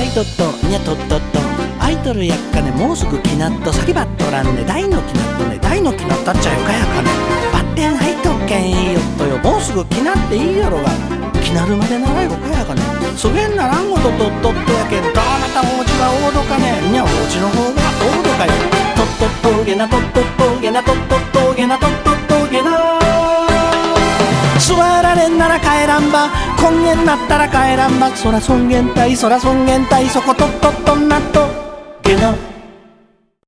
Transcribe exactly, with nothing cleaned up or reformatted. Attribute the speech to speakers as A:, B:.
A: いとっとにゃとっとっとアイドルやっかねもうすぐきなっと先ばっとらんね大のきなっとね大のきなったっちゃよかやかねバッテン入っとっけんいいよっとよもうすぐきなっていいやろがきなるまで長いよかやかねそげんならんごととっとっとやけんどうまたおうちは大どかねにゃおうちの方が大どかよとっとっとげなとっとっとげなとっとっとげなとっとっとげな座られんなら帰らんば根源なったら帰らんばそら尊厳たいそら尊厳たいそことっとっとんなっとげな